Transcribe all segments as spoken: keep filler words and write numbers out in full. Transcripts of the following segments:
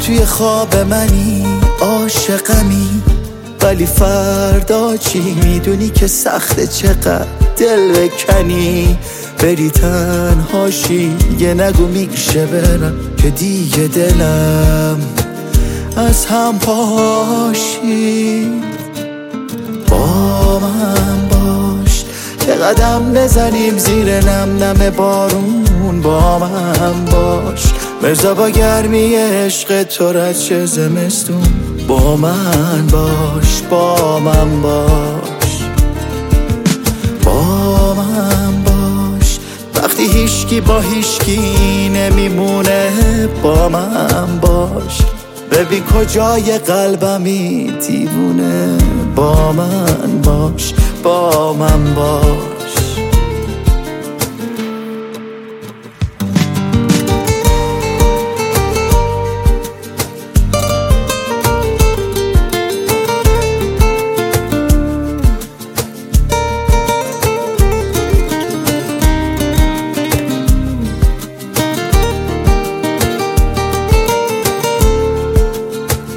توی خواب منی، عاشقمی، ولی فردا چی؟ میدونی که سخته چقدر دل بکنی، بری تنهاشی. یه نگو میشه برم که دیگه دلم از هم پاشی. با من باش، یه قدم بزنیم زیر نم نم بارون. با من باش، مرزا با گرمی عشق تو رد چه زمستون. با من باش، با من باش، با من باش، وقتی هیچکی با هیچکی نمیمونه. با من باش، ببین کجای قلبمی دیوونه. با من باش، با من باش.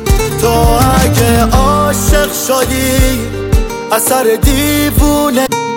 تو اگه عاشق شدی اثر دیوونه